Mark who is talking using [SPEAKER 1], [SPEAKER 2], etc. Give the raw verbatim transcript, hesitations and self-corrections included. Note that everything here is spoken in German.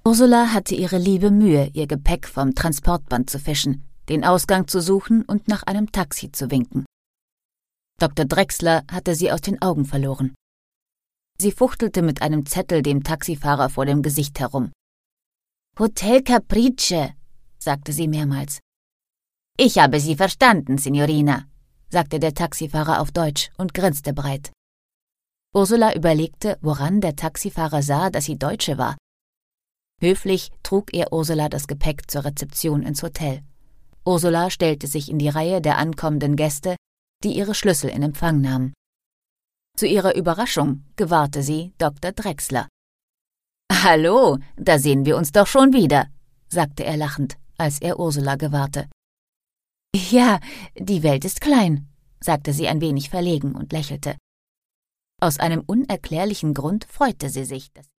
[SPEAKER 1] Ursula hatte ihre liebe Mühe, ihr Gepäck vom Transportband zu fischen, den Ausgang zu suchen und nach einem Taxi zu winken. Doktor Drechsler hatte sie aus den Augen verloren. Sie fuchtelte mit einem Zettel dem Taxifahrer vor dem Gesicht herum. »Hotel Caprice«, sagte sie mehrmals. »Ich habe Sie verstanden, Signorina«, sagte der Taxifahrer auf Deutsch und grinste breit. Ursula überlegte, woran der Taxifahrer sah, dass sie Deutsche war. Höflich trug er Ursula das Gepäck zur Rezeption ins Hotel. Ursula stellte sich in die Reihe der ankommenden Gäste, die ihre Schlüssel in Empfang nahmen. Zu ihrer Überraschung gewahrte sie Doktor Drechsler. »Hallo, da sehen wir uns doch schon wieder«, sagte er lachend, als er Ursula gewahrte. »Ja, die Welt ist klein«, sagte sie ein wenig verlegen und lächelte. Aus einem unerklärlichen Grund freute sie sich, dass